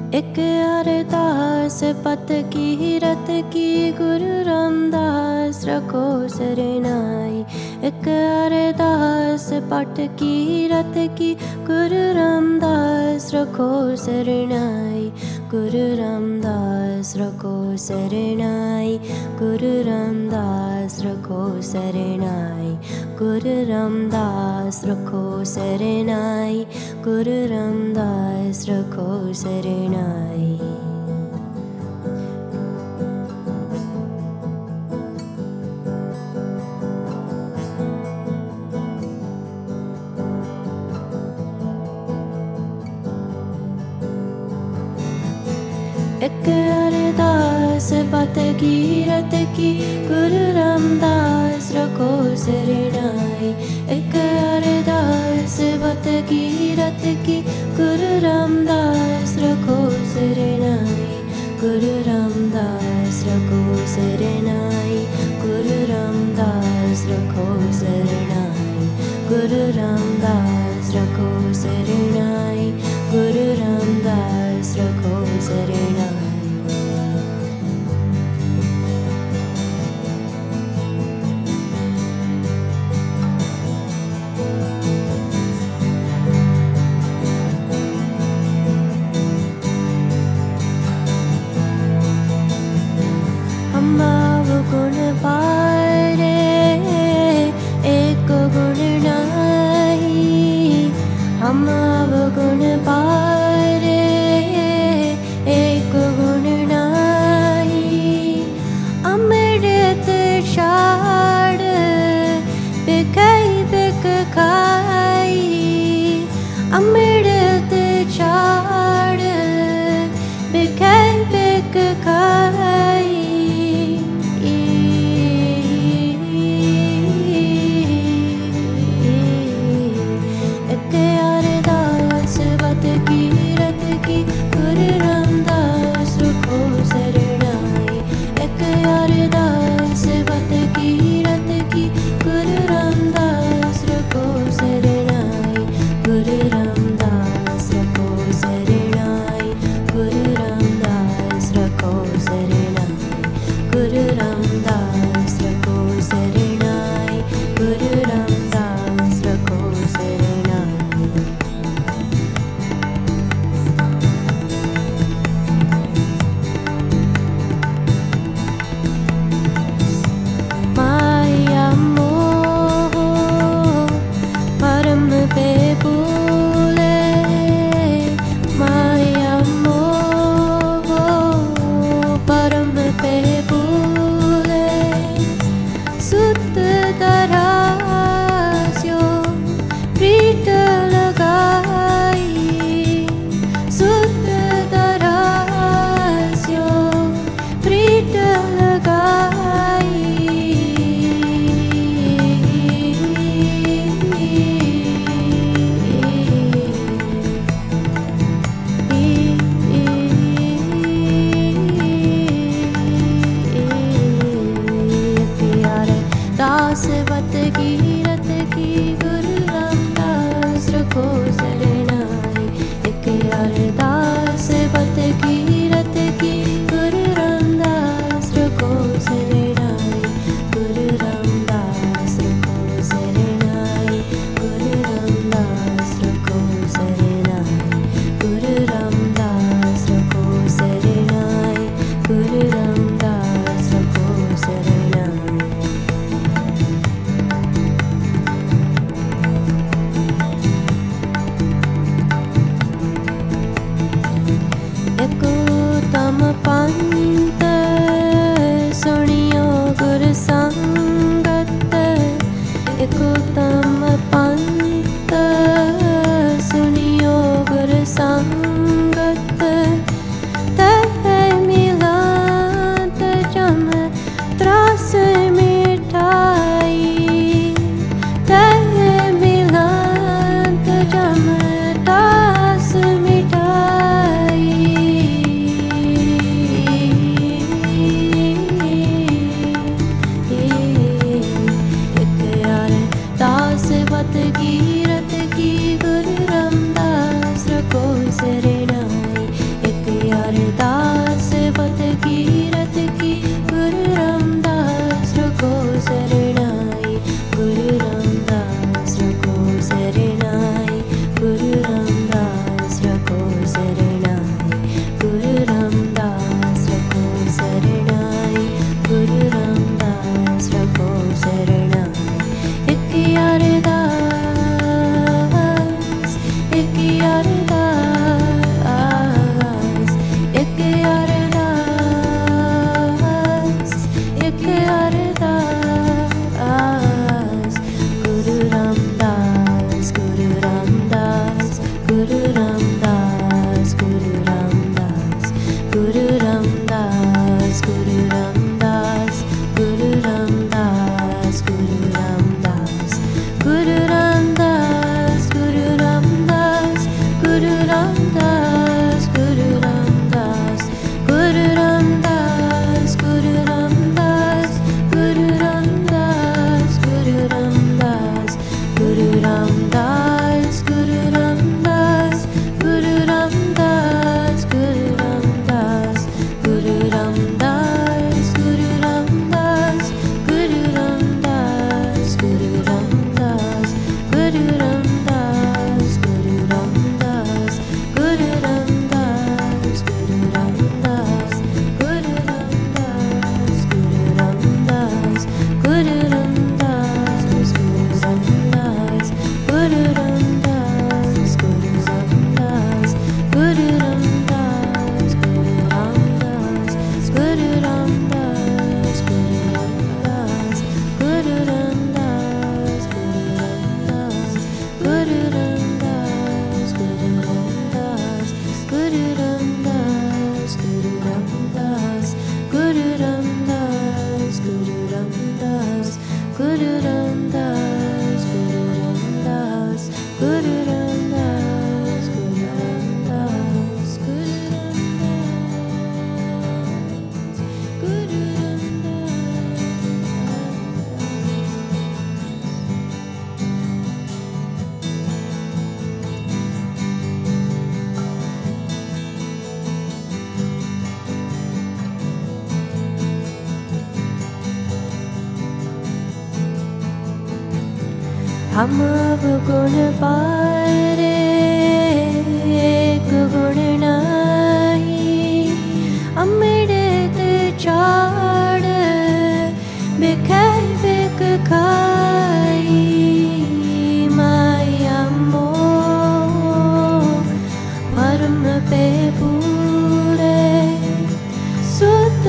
एक अरदास पत की रत की गुरु रामदास रखो सरनाई। एक अरदास पट की रत की गुरु रामदास रखो सरनाई। गुरु रामदास रखो सरनाई। गुरु रामदास रखो सरनाई। गुरु रामदास रखो सरनाई। गुरु रामदास रखो सरनाई। एक अरदास पत की रत की गुरु रामदास रखो सरनाई। एक अरदास पत की रत की गुरु रामदास रखो सरनाई। गुरु रामदास रखो सरनाई। गुरु रामदास रखो सरनाई। गुरु रामदास रखो सरनाई। गुरु रामदास रखो सरनाई। हम गुण पारे एक गुण नाही। हम गुण पारे एक गुण नाही। अमृत छाड़ बिकाई बिक खाई। अमृत छाड़ बिकाई बिक खाई। एक अरदास पत की रत की गुरु रामदास रखो सरनाई। एक अरदास पत की रत की गुरु रामदास रखो सरनाई। गुरु रामदास हम गुण पारे एक गुण नाही अमृत चाड़ बिख खाई माया मोह परम पे पूरे सुत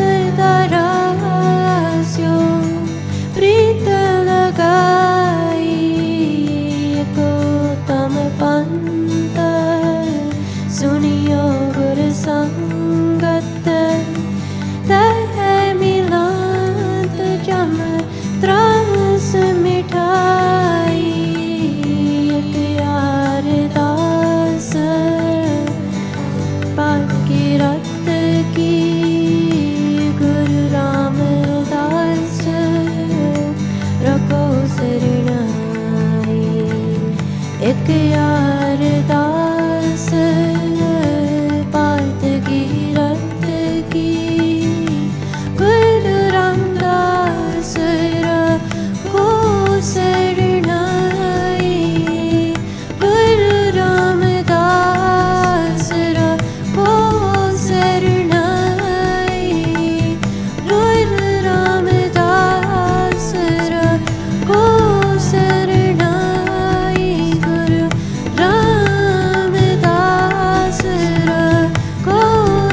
दरास्यो प्रीत लगाई को तम पंत सुनियो गुर संगत तह मिलात जम त्रास मिठाई यार दास पात की रत की गुरु रामदास रखो शरणाई एक यार दास पात की रत की गुरु रामदास रखो शरणाई गुरु रामदास रखो शरणाई गुरु रामदास रखो शरणाई गुरु रामदास रखो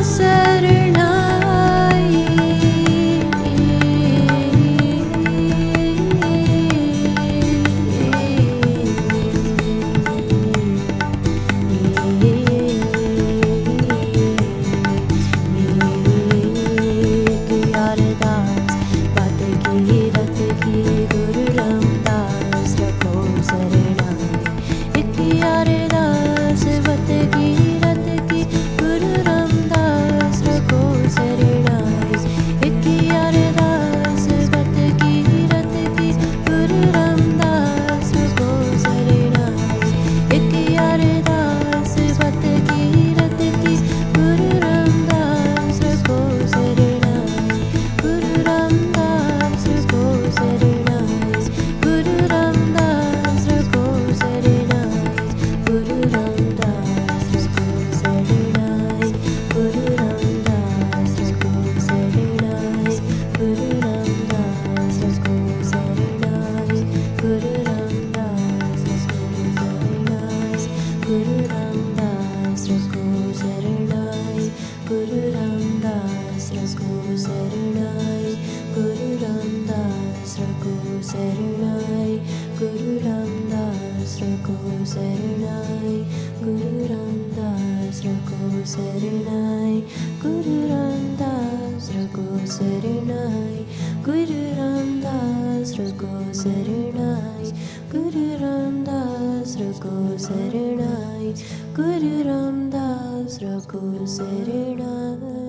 Guru Ramdas Rako Saranai Guru Ramdas Rako Saranai Guru Ramdas Rako Saranai Guru Ramdas Rako Saranai Guru Ramdas Rako Saranai Guru Ramdas Rako Saranai Guru Ramdas Rako Saranai Guru Ramdas Rako Saranai